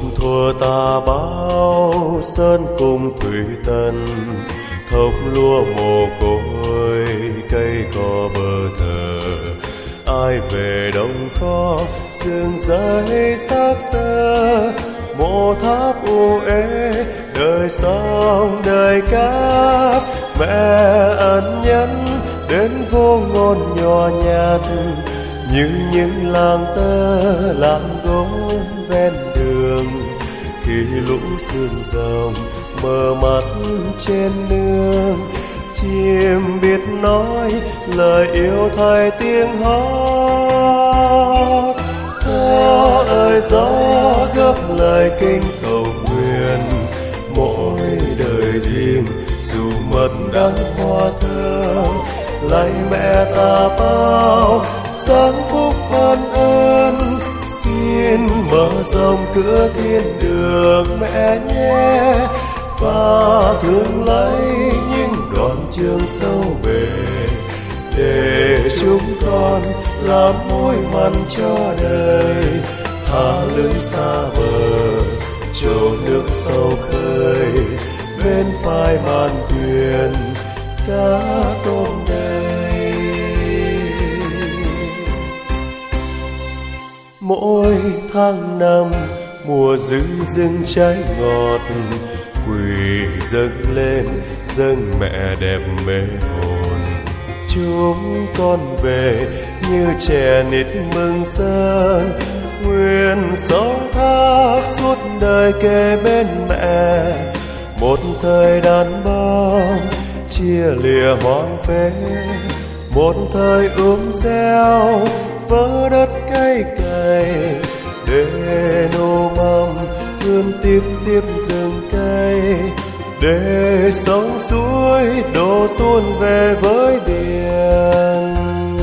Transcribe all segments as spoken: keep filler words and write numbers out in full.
thuở ta bao sơn cùng thủy tần, thốc lúa mồ côi cây cỏ bờ thờ. Ai về đông khó sương giấy xác xơ, mộ tháp u ế đời sóng đời cát. Mẹ ân nhân đến vô ngôn nhỏ nhạt, như những làng tơ làng gốm ven đường. Khi lũ sương rồng mờ mắt trên nương, chim biết nói lời yêu thay tiếng hót. Gió ơi gió gấp lời kinh cầu nguyện, mỗi đời riêng dù mất đắng hoa thơm. Lạy mẹ ta bao sáng phúc ban ơn, xin mở rộng cửa thiên đường mẹ nhé. Và thương lấy những đoạn trường sâu bể, để chúng con làm mối mặn cho đời. Thả lưới xa bờ chỗ nước sâu khơi, bên phai màn thuyền cá tôm đầy. Mỗi tháng năm mùa rừng rừng trái ngọt, quỳ dâng lên dâng mẹ đẹp mê hồn. Chúng con về như trẻ nít mừng xuân, nguyện sống thác suốt đời kề bên mẹ. Một thời đàn bông chia lìa hoang phế, một thời ươm gieo vỡ đất cay cày. Để nô mầm vươn tiếp tiếp rừng cây, để sông suối đổ tuôn về với biển.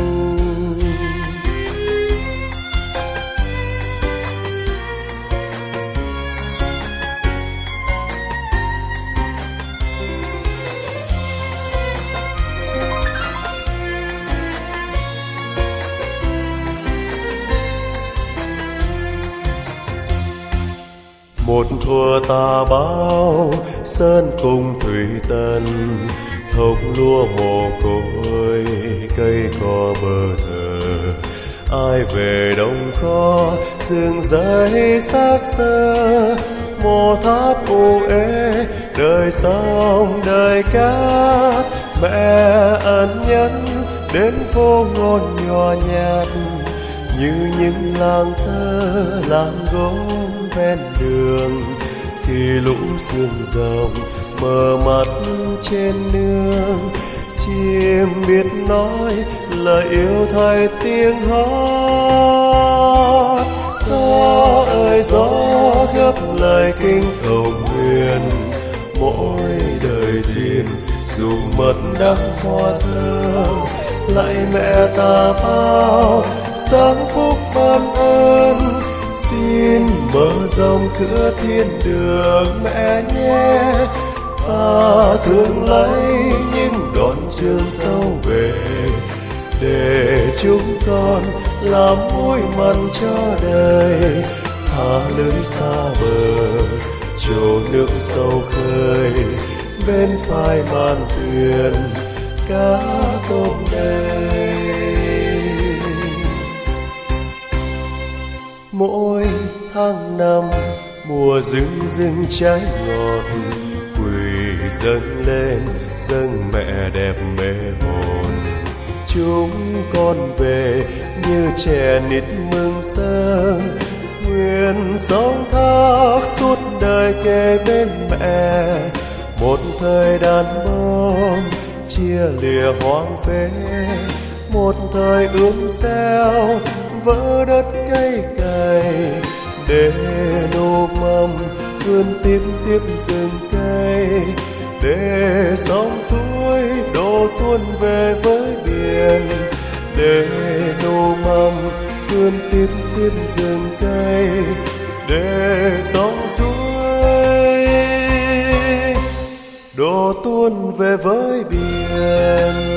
Một thuở ta bao sơn cùng thủy tần, thốc lúa mồ côi cây cỏ bờ thờ. Ai về đông khó sương giấy xác xơ, mộ tháp u ế đời sóng đời cát. Mẹ ân nhân đến vô ngôn nhỏ nhạt, như những làng tơ làng gốm ven đường. Khi lũ sương rồng mờ mắt trên nương, chim biết nói lời yêu thay tiếng hót. Gió ơi gió gấp lời kinh cầu nguyện, mỗi đời riêng dù mất đắng hoa thơm. Lạy mẹ ta bao sáng phúc ban ơn, xin mở rộng cửa thiên đường mẹ nhé. Và thương lấy những đoạn trường sâu về, để chúng con làm mối mặn cho đời. Thả lưới xa bờ chỗ nước sâu khơi, bên phai màn thuyền cá tôm đầy. Mỗi tháng năm mùa rừng rừng trái ngọt, quỳ dâng lên dâng mẹ đẹp mê hồn. Chúng con về như trẻ nít mừng xuân, nguyện sống thác suốt đời kề bên mẹ. Một thời đàn bông chia lìa hoang phế, một thời ươm gieo vỡ đất cay cày. Để nô mầm vươn tiếp tiếp rừng cây, để sông suối đổ tuôn về với biển. Để nô mầm vươn tiếp tiếp rừng cây, để sông suối đổ tuôn về với biển.